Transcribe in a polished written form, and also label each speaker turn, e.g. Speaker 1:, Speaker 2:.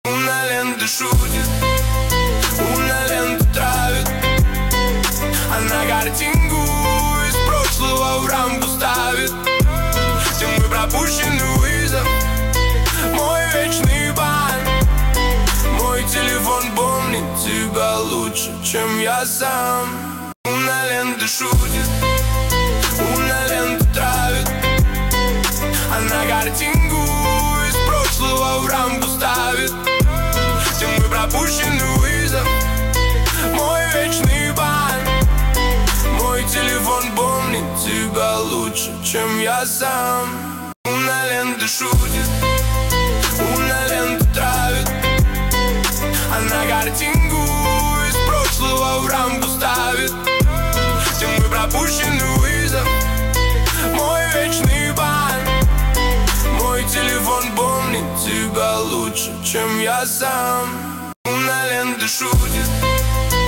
Speaker 1: Луна лента шутит, луна лента травит. Она картинку из прошлого в рамку ставит. Где мой пропущенный вызов, мой вечный бан. Мой телефон помнит тебя лучше, чем я сам. Луна лента шутит, луна лента травит. Она картинку из прошлого в рамку ставит. Где мой пропущенный вызов, мой вечный бан. Мой телефон помнит тебя лучше, чем я сам. Луна лента шутит, луна лента травит. Она картинку из прошлого в рамку ставит. Где мой пропущенный вызов, мой вечный бан. Мой телефон помнит тебя лучше, чем я сам. Луна лента шутит.